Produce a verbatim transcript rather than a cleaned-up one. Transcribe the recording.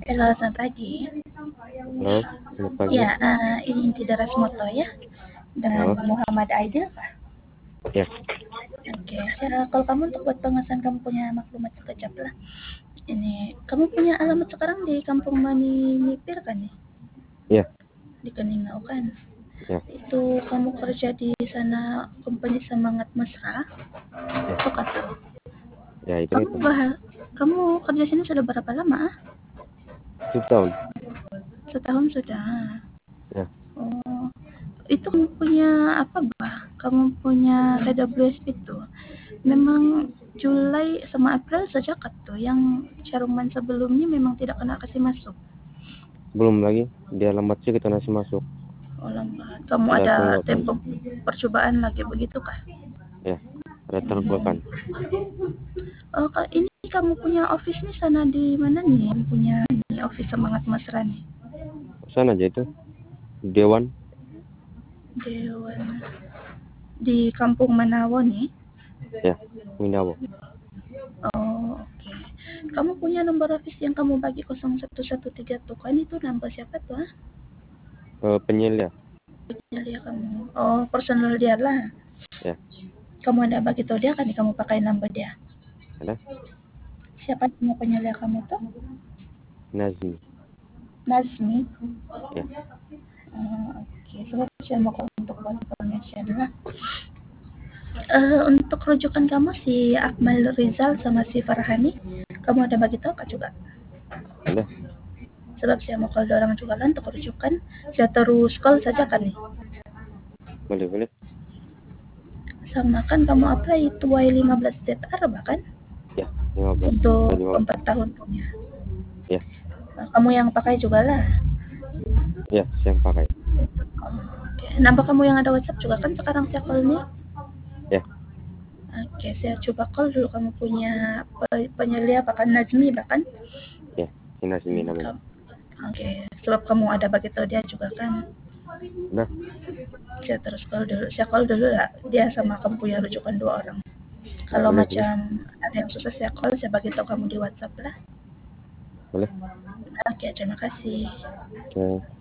Halo, selamat pagi. Halo, selamat pagi. Ya, eh, ini Inti Darasmoto ya, dengan Oh, Muhammad Aidil kah? ya, Oke, saya kalau kamu untuk buat pengesahan kamu punya maklumat sekejap lah. Ini, kamu punya alamat sekarang di Kampung Mani Nipir kan nih? ya, Di Keningau kan? ya, Itu kamu kerja di sana company Semangat Mesra? ya, Atau kata? ya itu Kamu itu. bah, kamu kerja sini sudah berapa lama? Ah? Tujuh tahun. Setahun sudah. Ya, Oh, itu kamu punya apa bah? Kamu punya K W S itu? Memang Juli sama April saja kan tuh yang caruman sebelumnya memang tidak kena kasih masuk. belum lagi di alamat sih kita nasi masuk. Oh lambat. Kamu Ada ada tunggakan. tempo percobaan lagi begitu kah? Ya, ada tunggakan. Oh, Kak, ini kamu punya office nih sana di mana nih? Punya ini office Semangat Mesra nih. Sana aja itu. Dewan. Dewan di Kampung Manawo nih. Ya, Minawo. Oh, oke. Okay. Kamu punya nomor office yang kamu bagi nol satu satu tiga tuh kan itu nomor siapa tuh? Ah? Eh, penyelia. Dia kamu. Oh, personal dia lah. Ya, Kamu ada bagi tahu dia kan kamu pakai number dia. ada. Siapa nama penyelia kamu tuh? Nazmi. Nazmi. Ya, Uh, Oke, okay. Sebab saya mau untuk buat information lah. Uh, untuk rujukan kamu si Akmal Rizal sama si Farhani, kamu ada bagi tahu kak juga? ada. Sebab saya mau call orang juga kan untuk rujukan. Saya terus call saja kan nih. Boleh, boleh. Sama kan kamu apply itu Y lima belas Z R bahkan Ya, lima belas. untuk lima belas. empat tahun punya. Ya, Nah, kamu yang pakai juga lah. ya, saya yang pakai. Oke. Nambah kamu yang ada WhatsApp juga kan sekarang saya call-nya. Ya, Oke, saya coba call dulu kamu punya penyelia bahkan Nazmi bahkan. ya. Si Nazmi namanya. Oke, sebab kamu ada bagi tahu dia juga kan. Nah, Saya terus call dulu. Saya call dulu lah. Dia sama kamu punya rujukan dua orang. ya Kalau boleh, boleh. macam ada yang susah saya call, saya bagi tahu kamu di WhatsApp lah. Boleh. Oke, terima kasih. Oke.